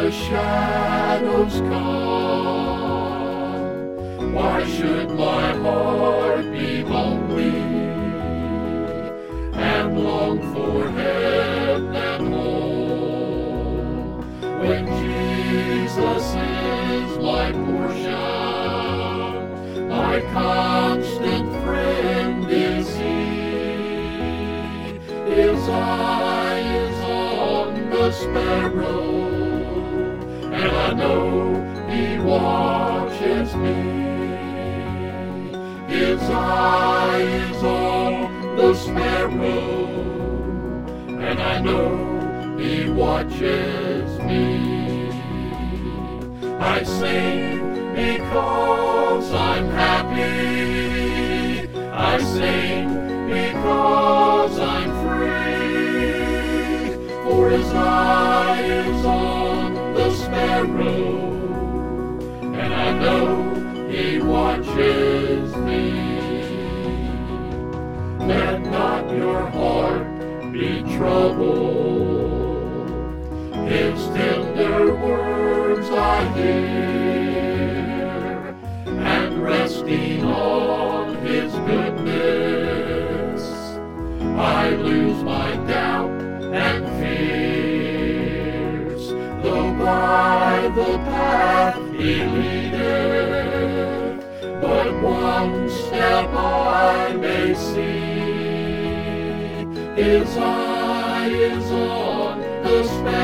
the shadows come, why should my heart be lonely and long for heaven and home, when Jesus is my portion, my constant friend is He. His eye is on the sparrow, and I know He watches me. His eye is on the sparrow, and I know He watches me. I sing because I'm happy. I sing because I'm free. For His eye is on the sparrow, and I know He watches me. Let not your heart be troubled. His tender words I hear, and resting on His goodness, I lose my doubt and fears. Though by the path He leadeth, but one step I may see. His eye is on the